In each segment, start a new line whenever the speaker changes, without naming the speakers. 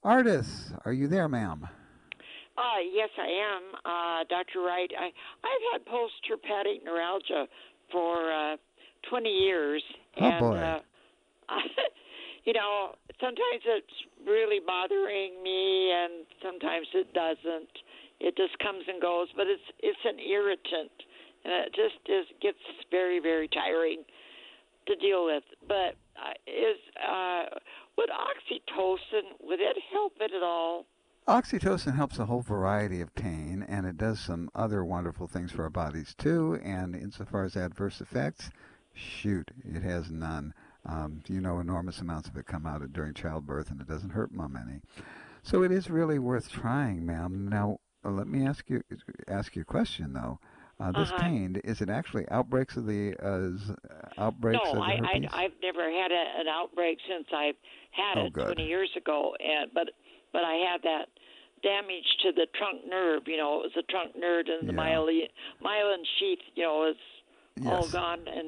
Artis, are you there, ma'am?
Yes, I am, Dr. Wright. I've had post-herpetic neuralgia for 20 years,
Oh
and
boy.
sometimes it's really bothering me, and sometimes it doesn't. It just comes and goes, but it's an irritant, and it just gets very very tiring to deal with. But is would oxytocin would it help it at all?
Oxytocin helps a whole variety of pain, and it does some other wonderful things for our bodies too. And insofar as adverse effects, shoot, it has none. Enormous amounts of it come out during childbirth, and it doesn't hurt mom any. So it is really worth trying, ma'am. Now, let me ask you a question though.
Uh
This
huh.
pain, is it actually outbreaks of the outbreaks
No,
of the herpes?
I've never had an outbreak since I've had
Oh,
it
good.
20 years ago, and but I had that damage to the trunk nerve. It was the trunk nerve and the
Yeah.
myelin sheath. Is all
Yes.
gone, and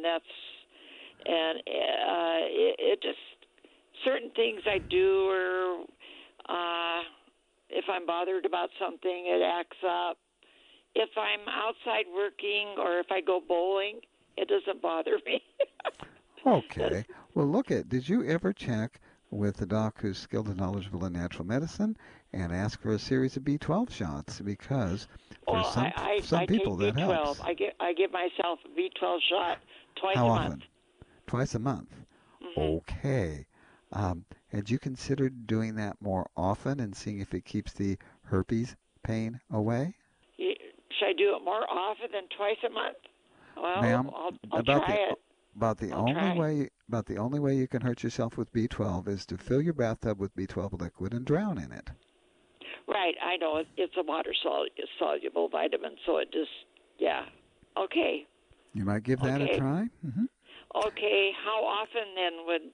it just certain things I do, or if I'm bothered about something, it acts up. If I'm outside working or if I go bowling, it doesn't bother me.
Okay. Well, did you ever check with a doc who's skilled and knowledgeable in natural medicine and ask for a series of B12 shots? Because for
Well,
some
I
people
take
that
B12.
helps.
I give myself a B12 shot twice
How
a month.
often? Twice a month.
Mhm.
Okay. Had you considered doing that more often and seeing if it keeps the herpes pain away?
Should I do it more often than twice a month? Well,
Ma'am,
I'll
about
try
the
it. I'll try.
about the only way you can hurt yourself with B12 is to fill your bathtub with B12 liquid and drown in it.
Right, I know it's a water soluble vitamin, so it just yeah. Okay,
You might give that a
okay,
try.
okay. How often then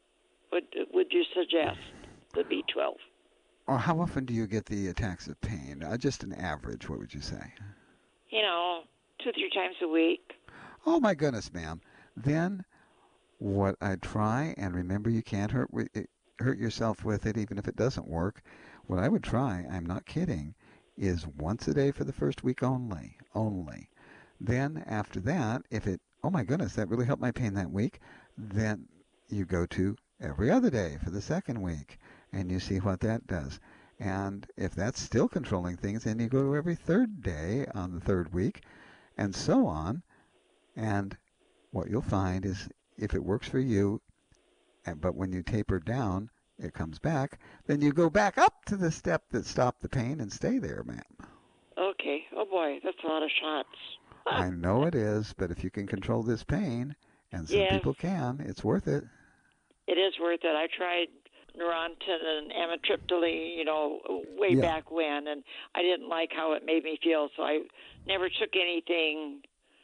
would you suggest the B12?
Or how often do you get the attacks of pain? Just an average, what would you say?
You know, 2 3 times a week.
Oh my goodness, ma'am. Then what I try, and remember you can't hurt yourself with it even if it doesn't work. What I would try, I'm not kidding, is once a day for the first week only. Only. Then after that, if it, oh my goodness, that really helped my pain that week, then you go to every other day for the second week and you see what that does. And if that's still controlling things, then you go to every third day on the third week and so on. And what you'll find is if it works for you, but when you taper down, it comes back, then you go back up to the step that stopped the pain and stay there, ma'am.
Okay. Oh boy, that's a lot of shots.
I know it is, but if you can control this pain, and some
Yes,
people can, it's worth it.
it is worth it. I tried Neurontin and amitriptyline, way
Yeah,
back when, and I didn't like how it made me feel, so I never took anything.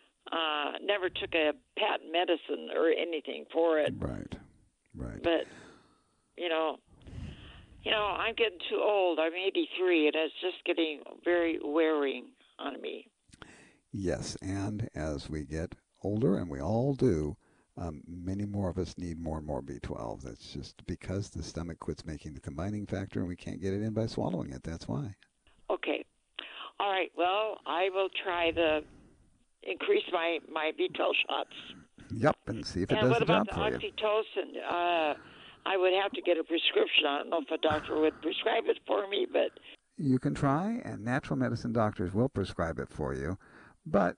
Never took a patent medicine or anything for it.
right, right.
But you know, I'm getting too old. I'm 83, and it's just getting very wearing on me.
Yes, and as we get older, and we all do, many more of us need more and more B12. That's just because the stomach quits making the combining factor and we can't get it in by swallowing it. That's why.
Okay. All right. Well, I will try to increase my B12 shots.
Yep, and see if it
And
does
what
the
about
job
the
for you.
oxytocin? I would have to get a prescription. I don't know if a doctor would prescribe it for me, but
You can try, and natural medicine doctors will prescribe it for you. But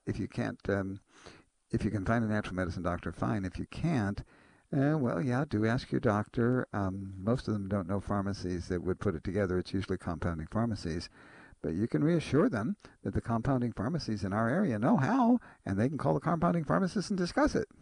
if you can find a natural medicine doctor, fine. If you can't, well, yeah, do ask your doctor. Most of them don't know pharmacies that would put it together. It's usually compounding pharmacies. But you can reassure them that the compounding pharmacies in our area know how, and they can call the compounding pharmacist and discuss it.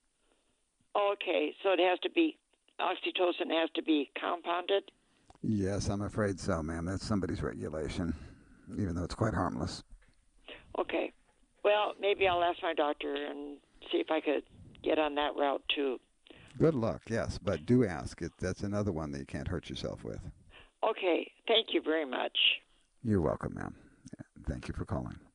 okay. So it has to be oxytocin has to be compounded.
Yes, I'm afraid so, ma'am. That's somebody's regulation, even though it's quite harmless.
Okay. Well, maybe I'll ask my doctor and see if I could get on that route too.
Good luck, yes, but do ask. That's another one that you can't hurt yourself with.
Okay. Thank you very much.
You're welcome, ma'am. Thank you for calling.